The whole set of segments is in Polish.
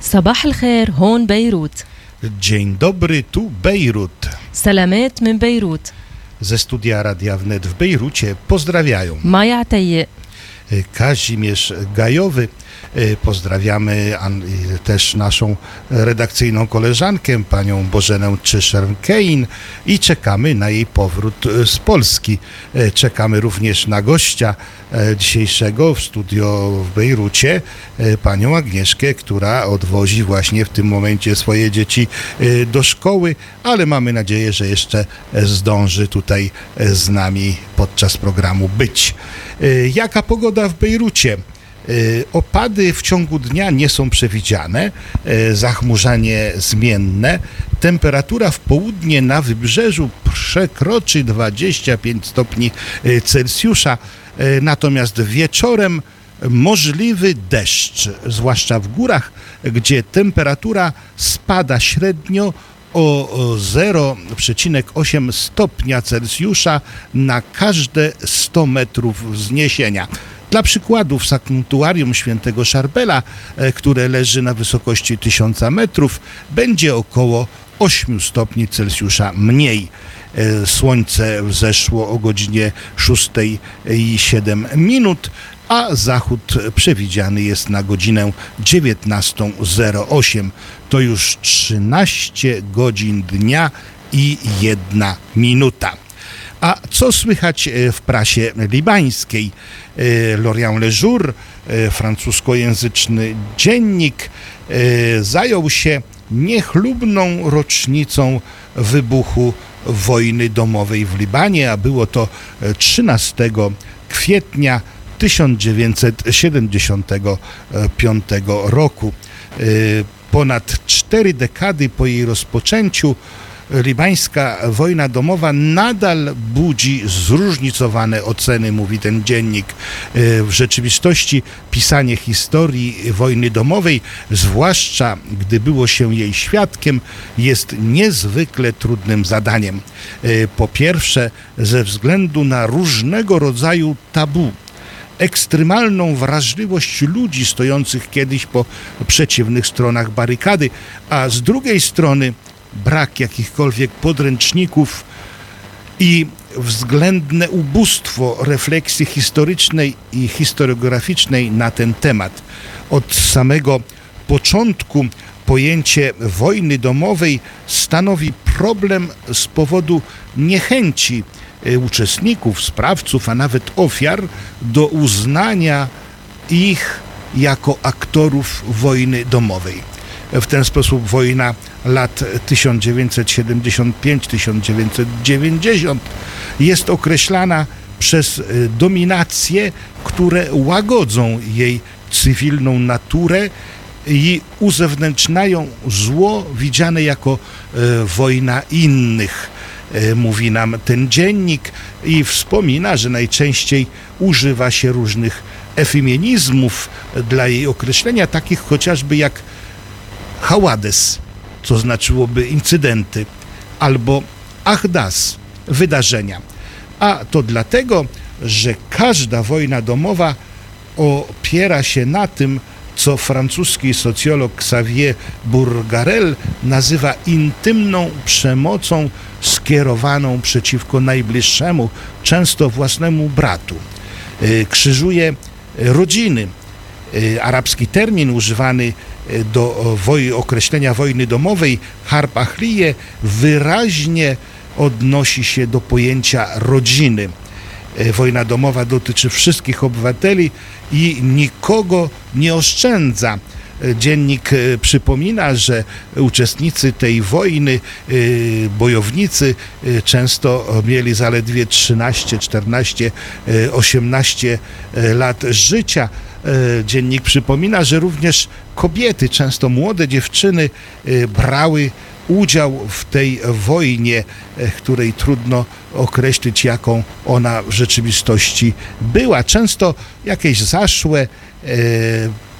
صباح الخير هون بيروت. Dzień dobry, tu Bejrut. سلامات من بيروت. Ze studia Radia Wnet w Bejrucie pozdrawiają مايا عتيق. Kazimierz Gajowy. Pozdrawiamy też naszą redakcyjną koleżankę, panią Bożenę Czyszern-Kein, i czekamy na jej powrót z Polski. Czekamy również na gościa dzisiejszego w studio w Bejrucie, panią Agnieszkę, która odwozi właśnie w tym momencie swoje dzieci do szkoły, ale mamy nadzieję, że jeszcze zdąży tutaj z nami podczas programu być. Jaka pogoda w Bejrucie? Opady w ciągu dnia nie są przewidziane, zachmurzenie zmienne, temperatura w południe na wybrzeżu przekroczy 25 stopni Celsjusza, natomiast wieczorem możliwy deszcz, zwłaszcza w górach, gdzie temperatura spada średnio o 0,8 stopnia Celsjusza na każde 100 metrów wzniesienia. Dla przykładu w sanktuarium świętego Szarbela, które leży na wysokości 1000 metrów, będzie około 8 stopni Celsjusza mniej. Słońce wzeszło o godzinie 6:07, a zachód przewidziany jest na godzinę 19:08. To już 13 godzin dnia i 1 minuta. A co słychać w prasie libańskiej? L'Orient Le Jour, francuskojęzyczny dziennik, zajął się niechlubną rocznicą wybuchu wojny domowej w Libanie, a było to 13 kwietnia 1975 roku. Ponad 4 dekady po jej rozpoczęciu libańska wojna domowa nadal budzi zróżnicowane oceny, mówi ten dziennik. W rzeczywistości pisanie historii wojny domowej, zwłaszcza gdy było się jej świadkiem, jest niezwykle trudnym zadaniem. Po pierwsze, ze względu na różnego rodzaju tabu, ekstremalną wrażliwość ludzi stojących kiedyś po przeciwnych stronach barykady, a z drugiej strony brak jakichkolwiek podręczników i względne ubóstwo refleksji historycznej i historiograficznej na ten temat. Od samego początku pojęcie wojny domowej stanowi problem z powodu niechęci uczestników, sprawców, a nawet ofiar do uznania ich jako aktorów wojny domowej. W ten sposób wojna lat 1975-1990 jest określana przez dominacje, które łagodzą jej cywilną naturę i uzewnętrzniają zło widziane jako wojna innych. Mówi nam ten dziennik i wspomina, że najczęściej używa się różnych efeminizmów dla jej określenia, takich chociażby jak hałades, co znaczyłoby incydenty, albo ahdas, wydarzenia. A to dlatego, że każda wojna domowa opiera się na tym, co francuski socjolog Xavier Bourgarel nazywa intymną przemocą skierowaną przeciwko najbliższemu, często własnemu bratu. Krzyżuje rodziny. Arabski termin używany do określenia wojny domowej, harb ahliye, wyraźnie odnosi się do pojęcia rodziny. Wojna domowa dotyczy wszystkich obywateli i nikogo nie oszczędza. Dziennik przypomina, że uczestnicy tej wojny, bojownicy, często mieli zaledwie 13, 14, 18 lat życia. Dziennik przypomina, że również kobiety, często młode dziewczyny, brały udział w tej wojnie, której trudno określić, jaką ona w rzeczywistości była. Często jakieś zaszłe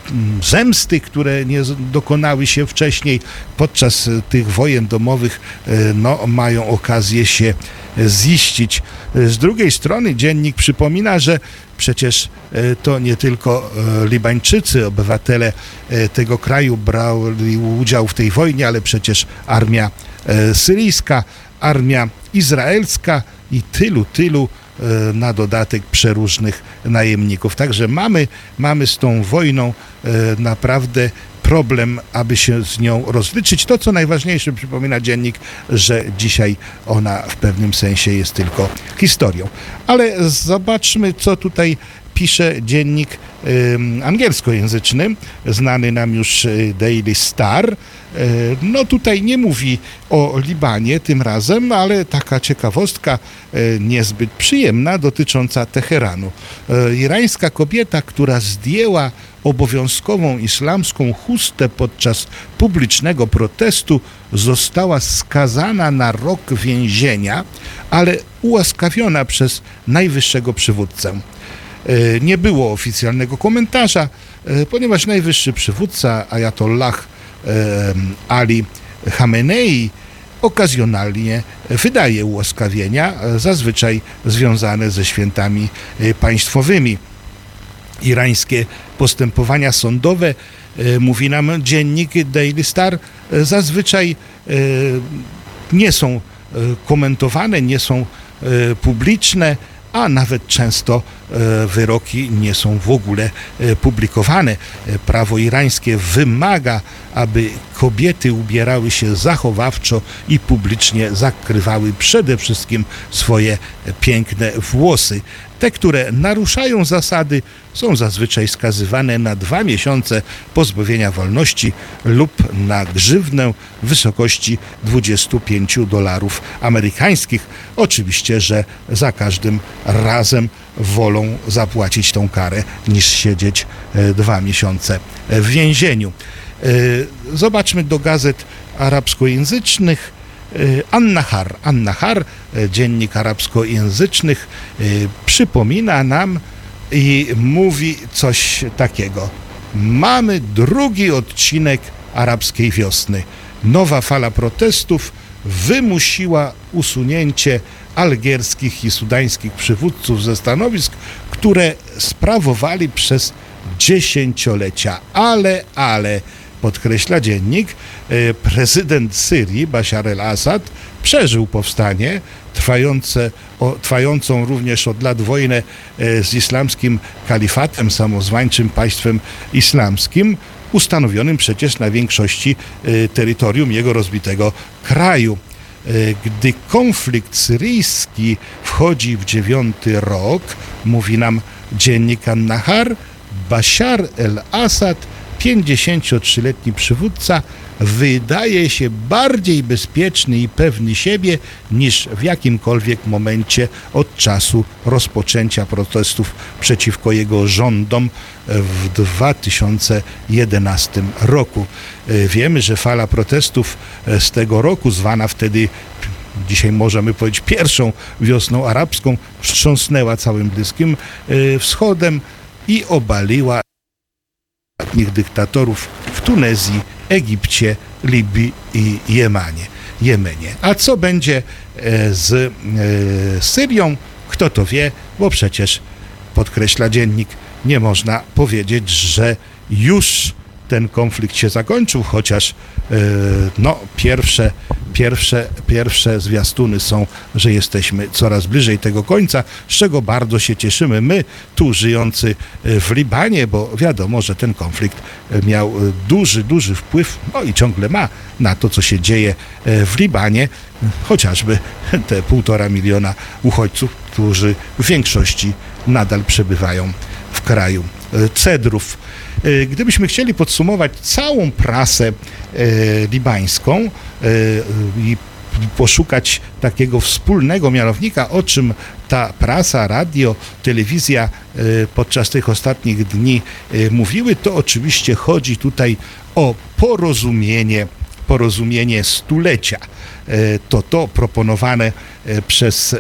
zemsty, które nie dokonały się wcześniej podczas tych wojen domowych, mają okazję się ziścić. Z drugiej strony dziennik przypomina, że przecież to nie tylko Libańczycy, obywatele tego kraju brali udział w tej wojnie, ale przecież armia syryjska, armia izraelska i tylu na dodatek przeróżnych najemników. Także mamy z tą wojną naprawdę problem, aby się z nią rozliczyć. To, co najważniejsze, przypomina dziennik, że dzisiaj ona w pewnym sensie jest tylko historią. Ale zobaczmy, co tutaj pisze dziennik angielskojęzyczny, znany nam już Daily Star. No tutaj nie mówi o Libanie tym razem, ale taka ciekawostka niezbyt przyjemna dotycząca Teheranu. Irańska kobieta, która zdjęła obowiązkową islamską chustę podczas publicznego protestu, została skazana na rok więzienia, ale ułaskawiona przez najwyższego przywódcę. Nie było oficjalnego komentarza, ponieważ najwyższy przywódca Ajatollah Ali Khamenei okazjonalnie wydaje ułaskawienia, zazwyczaj związane ze świętami państwowymi. Irańskie postępowania sądowe, mówi nam dziennik Daily Star, zazwyczaj nie są komentowane, nie są publiczne, a nawet często wyroki nie są w ogóle publikowane. Prawo irańskie wymaga, aby kobiety ubierały się zachowawczo i publicznie zakrywały przede wszystkim swoje piękne włosy. Te, które naruszają zasady, są zazwyczaj skazywane na 2 miesiące pozbawienia wolności lub na grzywnę w wysokości $25 amerykańskich. Oczywiście, że za każdym razem wolą zapłacić tą karę, niż siedzieć 2 miesiące w więzieniu. Zobaczmy do gazet arabskojęzycznych. An-Nahar, dziennik arabskojęzycznych, przypomina nam i mówi coś takiego. Mamy drugi odcinek arabskiej wiosny. Nowa fala protestów wymusiła usunięcie algierskich i sudańskich przywódców ze stanowisk, które sprawowali przez dziesięciolecia. Ale podkreśla dziennik, prezydent Syrii, Bashar al-Assad, przeżył powstanie, trwającą również od lat wojnę z islamskim kalifatem, samozwańczym państwem islamskim, ustanowionym przecież na większości terytorium jego rozbitego kraju. Gdy konflikt syryjski wchodzi w 9. rok, mówi nam dziennik An-Nahar, Bashar al-Assad, 53-letni przywódca, wydaje się bardziej bezpieczny i pewny siebie niż w jakimkolwiek momencie od czasu rozpoczęcia protestów przeciwko jego rządom w 2011 roku. Wiemy, że fala protestów z tego roku, zwana wtedy, dzisiaj możemy powiedzieć, pierwszą wiosną arabską, wstrząsnęła całym Bliskim Wschodem i obaliła dyktatorów w Tunezji, Egipcie, Libii i Jemenie. A co będzie z Syrią? Kto to wie, bo przecież, podkreśla dziennik, nie można powiedzieć, że już ten konflikt się zakończył, chociaż pierwsze zwiastuny są, że jesteśmy coraz bliżej tego końca, z czego bardzo się cieszymy my, tu żyjący w Libanie, bo wiadomo, że ten konflikt miał duży wpływ, no i ciągle ma, na to, co się dzieje w Libanie, chociażby te 1,5 miliona uchodźców, którzy w większości nadal przebywają w kraju cedrów. Gdybyśmy chcieli podsumować całą prasę libańską i poszukać takiego wspólnego mianownika, o czym ta prasa, radio, telewizja podczas tych ostatnich dni mówiły, to oczywiście chodzi tutaj o porozumienie stulecia. To proponowane przez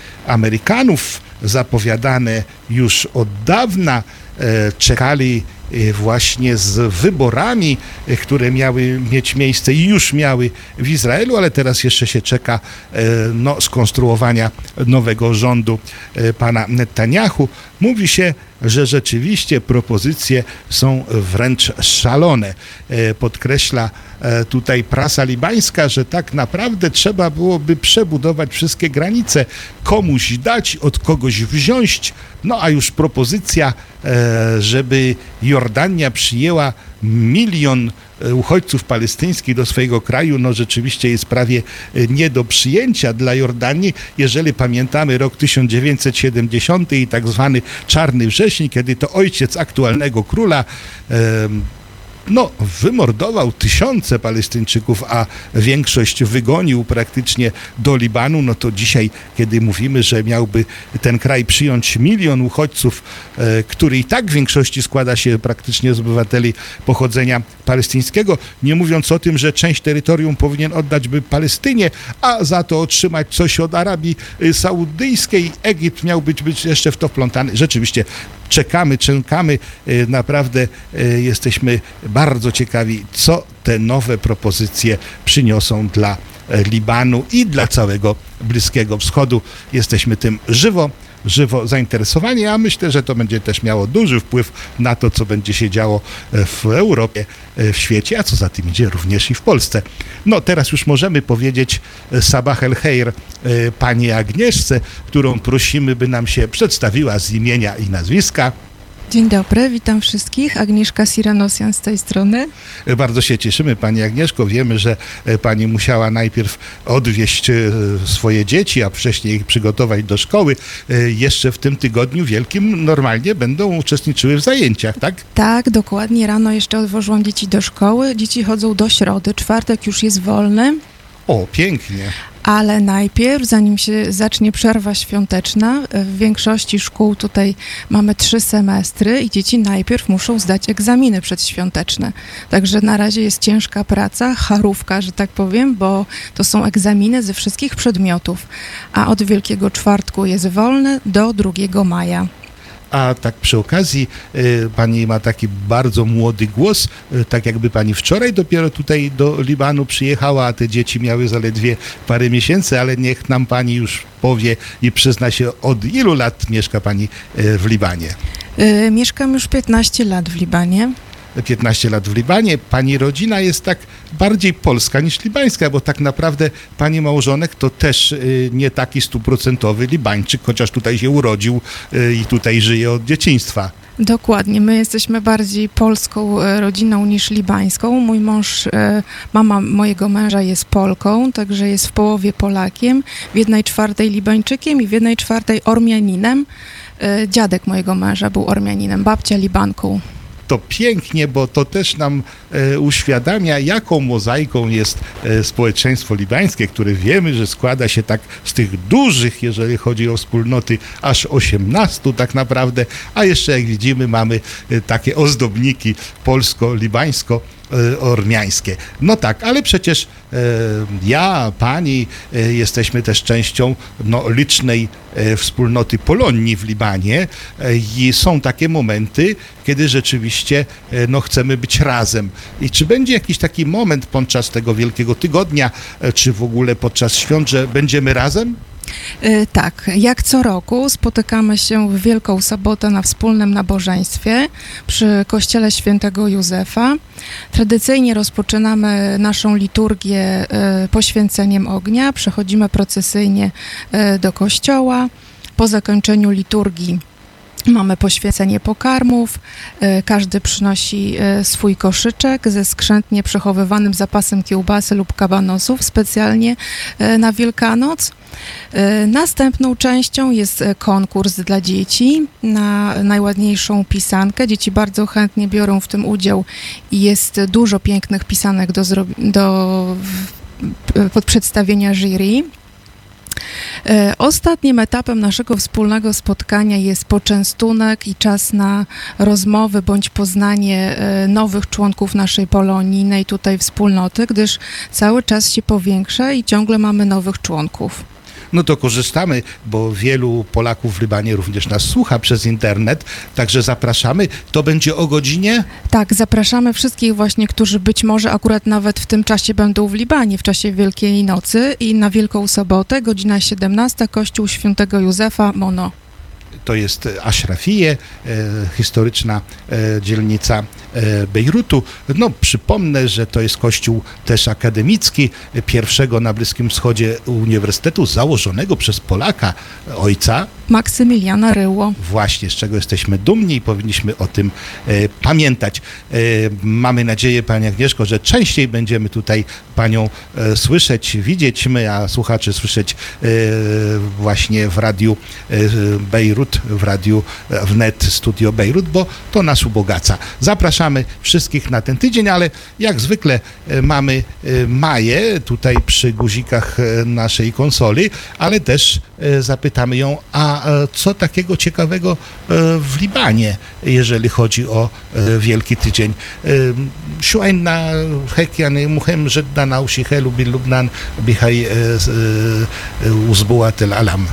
Amerykanów, zapowiadane już od dawna, czekali właśnie z wyborami, które miały mieć miejsce i już miały w Izraelu, ale teraz jeszcze się czeka skonstruowania nowego rządu pana Netanyahu. Mówi się, że rzeczywiście propozycje są wręcz szalone. Podkreśla tutaj prasa libańska, że tak naprawdę trzeba byłoby przebudować wszystkie granice, komuś dać, od kogoś wziąć, a już propozycja, żeby Jordania przyjęła 1 000 000 uchodźców palestyńskich do swojego kraju, rzeczywiście jest prawie nie do przyjęcia dla Jordanii. Jeżeli pamiętamy rok 1970 i tak zwany Czarny Wrzesień, kiedy to ojciec aktualnego króla wymordował tysiące Palestyńczyków, a większość wygonił praktycznie do Libanu, to dzisiaj, kiedy mówimy, że miałby ten kraj przyjąć 1 000 000 uchodźców, który i tak w większości składa się praktycznie z obywateli pochodzenia palestyńskiego, nie mówiąc o tym, że część terytorium powinien oddać by Palestynie, a za to otrzymać coś od Arabii Saudyjskiej. Egipt miał być jeszcze w to wplątany. Rzeczywiście czekamy, naprawdę jesteśmy bardzo ciekawi, co te nowe propozycje przyniosą dla Libanu i dla całego Bliskiego Wschodu. Jesteśmy tym żywo zainteresowani, a myślę, że to będzie też miało duży wpływ na to, co będzie się działo w Europie, w świecie, a co za tym idzie również i w Polsce. Teraz już możemy powiedzieć Sabah el Khair pani Agnieszce, którą prosimy, by nam się przedstawiła z imienia i nazwiska. Dzień dobry, witam wszystkich. Agnieszka Siranosian z tej strony. Bardzo się cieszymy, pani Agnieszko. Wiemy, że pani musiała najpierw odwieźć swoje dzieci, a wcześniej ich przygotować do szkoły. Jeszcze w tym tygodniu wielkim normalnie będą uczestniczyły w zajęciach, tak? Tak, dokładnie. Rano jeszcze odwożyłam dzieci do szkoły. Dzieci chodzą do środy. Czwartek już jest wolny. O, pięknie. Ale najpierw, zanim się zacznie przerwa świąteczna, w większości szkół tutaj mamy 3 semestry i dzieci najpierw muszą zdać egzaminy przedświąteczne. Także na razie jest ciężka praca, charówka, że tak powiem, bo to są egzaminy ze wszystkich przedmiotów. A od Wielkiego Czwartku jest wolny do 2 maja. A tak przy okazji, pani ma taki bardzo młody głos, tak jakby pani wczoraj dopiero tutaj do Libanu przyjechała, a te dzieci miały zaledwie parę miesięcy, ale niech nam pani już powie i przyzna się, od ilu lat mieszka pani w Libanie? Mieszkam już 15 lat w Libanie. 15 lat w Libanie. Pani rodzina jest tak bardziej polska niż libańska, bo tak naprawdę pani małżonek to też nie taki 100% Libańczyk, chociaż tutaj się urodził i tutaj żyje od dzieciństwa. Dokładnie, my jesteśmy bardziej polską rodziną niż libańską. Mój mąż, mama mojego męża jest Polką, także jest w połowie Polakiem, w 1/4 Libańczykiem i w 1/4 Ormianinem. Dziadek mojego męża był Ormianinem, babcia Libanką. To pięknie, bo to też nam uświadamia, jaką mozaiką jest społeczeństwo libańskie, które wiemy, że składa się tak z tych dużych, jeżeli chodzi o wspólnoty, aż 18 tak naprawdę, a jeszcze jak widzimy mamy takie ozdobniki polsko-libańsko-ormiańskie. Tak, ale przecież ja, pani jesteśmy też częścią licznej wspólnoty Polonii w Libanie i są takie momenty, kiedy rzeczywiście chcemy być razem. I czy będzie jakiś taki moment podczas tego Wielkiego Tygodnia, czy w ogóle podczas świąt, że będziemy razem? Tak, jak co roku spotykamy się w Wielką Sobotę na wspólnym nabożeństwie przy kościele Świętego Józefa. Tradycyjnie rozpoczynamy naszą liturgię poświęceniem ognia, przechodzimy procesyjnie do kościoła. Po zakończeniu liturgii mamy poświęcenie pokarmów, każdy przynosi swój koszyczek ze skrzętnie przechowywanym zapasem kiełbasy lub kabanosów specjalnie na Wielkanoc. Następną częścią jest konkurs dla dzieci na najładniejszą pisankę. Dzieci bardzo chętnie biorą w tym udział i jest dużo pięknych pisanek pod przedstawienia jury. Ostatnim etapem naszego wspólnego spotkania jest poczęstunek i czas na rozmowy bądź poznanie nowych członków naszej polonijnej tutaj wspólnoty, gdyż cały czas się powiększa i ciągle mamy nowych członków. No to korzystamy, bo wielu Polaków w Libanie również nas słucha przez internet, także zapraszamy. To będzie o godzinie? Tak, zapraszamy wszystkich właśnie, którzy być może akurat nawet w tym czasie będą w Libanie, w czasie Wielkiej Nocy i na Wielką Sobotę, godzina 17, Kościół Świętego Józefa, Mono. To jest Ashrafije, historyczna dzielnica Bejrutu. No, przypomnę, że to jest kościół też akademicki, pierwszego na Bliskim Wschodzie uniwersytetu założonego przez Polaka, ojca Maksymiliana Ryło. Właśnie, z czego jesteśmy dumni i powinniśmy o tym pamiętać. Mamy nadzieję, Pani Agnieszko, że częściej będziemy tutaj Panią słyszeć, widzieć, my, a słuchaczy słyszeć właśnie w radiu Bejrut, w radiu Wnet Studio Bejrut, bo to nas ubogaca. Zapraszamy wszystkich na ten tydzień, ale jak zwykle mamy Maję tutaj przy guzikach naszej konsoli, ale też zapytamy ją, a co takiego ciekawego w Libanie, jeżeli chodzi o Wielki Tydzień. شو عندنا هيك يعني مهم جدا أو شيء حلو بلبنان بهي أسبوع الألم.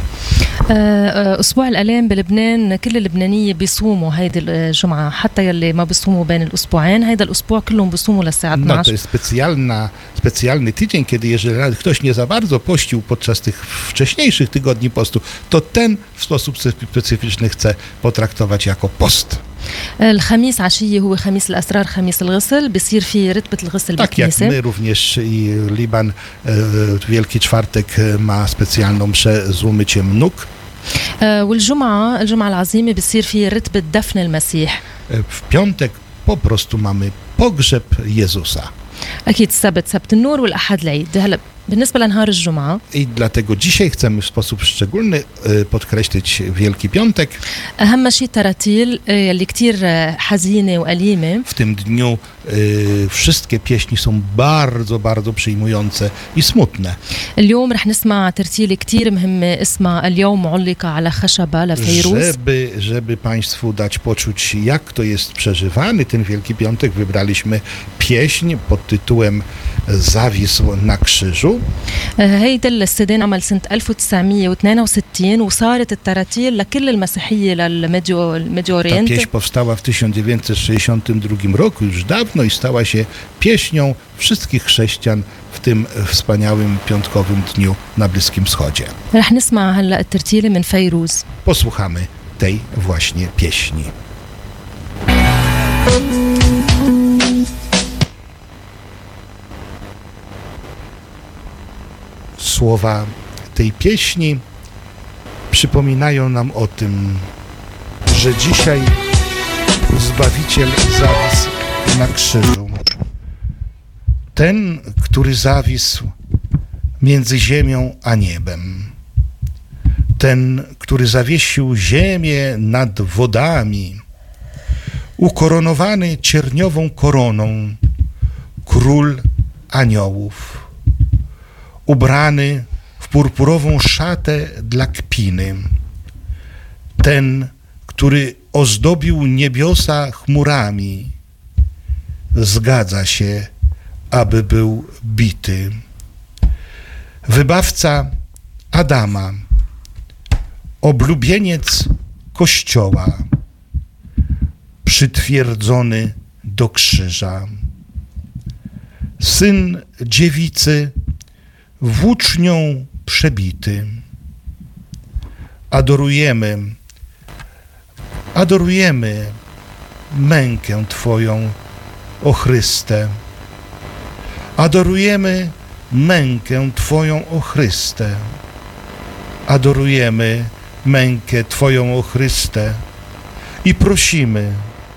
أسبوع الآلام بلبنان كل اللبنانية بيصوموا هيدي الجمعة، حتى يلي ما بيصوموا بين الأسبوعين، هيدا الأسبوع كلهم بيصوموا للساعة 12. No to jest specjalny tydzień, kiedy jeżeli nawet ktoś nie za bardzo pościł podczas tych wcześniejszych tygodni postu, to ten w sposób specyficzny chce potraktować jako post. الخميس عشية هو خميس الأسرار، خميس الغسل، بيصير في رتبة الغسل Tak jak بالكنيسة. my również i Liban Wielki Czwartek ma specjalną mszę z umyciem nóg. والجمعة العظيمة بيصير في رتبة دفن المسيح. W piątek po prostu mamy pogrzeb Jezusa. أكيد السبت سبت النور، والأحد العيد. هلا بالنسبة لنهار الجمعة I dlatego dzisiaj chcemy w sposób szczególny podkreślić Wielki Piątek. أهم شيء التراتيل اللي كتير حزينة وأليمة. W tym dniu wszystkie pieśni są bardzo, bardzo przyjmujące i smutne. اليوم رح نسمع ترتيلة كتير مهمة اسمها اليوم علق على خشبة لفيروز. Żeby Państwu dać poczuć, jak to jest przeżywany ten Wielki Piątek, wybraliśmy pieśń pod tytułem Zawisł na krzyżu. هيدا السي عمل سنة 1962 وصارت التراتيل لكل المسيحية للميديو Ta اورينت. pieśń powstała w 1962 roku, już dawno, i stała się pieśnią wszystkich chrześcijan w tym wspaniałym piątkowym dniu na Bliskim Wschodzie. رح نسمع هلا الترتيلة من فيروز. Posłuchamy tej właśnie pieśni. Słowa tej pieśni przypominają nam o tym, że dzisiaj Zbawiciel zawisł na krzyżu. Ten, który zawisł między ziemią a niebem. Ten, który zawiesił ziemię nad wodami. Ukoronowany cierniową koroną, król aniołów. Ubrany w purpurową szatę dla kpiny. Ten, który ozdobił niebiosa chmurami, zgadza się, aby był bity. Wybawca Adama, oblubieniec Kościoła, przytwierdzony do krzyża. Syn dziewicy, włócznią przebity. Adorujemy mękę Twoją, o Chryste. Adorujemy mękę Twoją, o Chryste. Adorujemy mękę Twoją, o Chryste. I prosimy,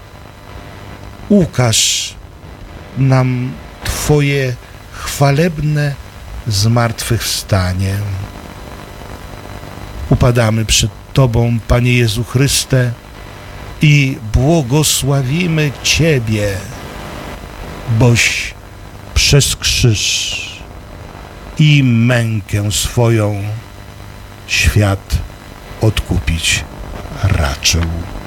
ukaż nam Twoje chwalebne zmartwychwstanie. Upadamy przed Tobą, Panie Jezu Chryste, i błogosławimy Ciebie, boś przez krzyż i mękę swoją świat odkupić raczył.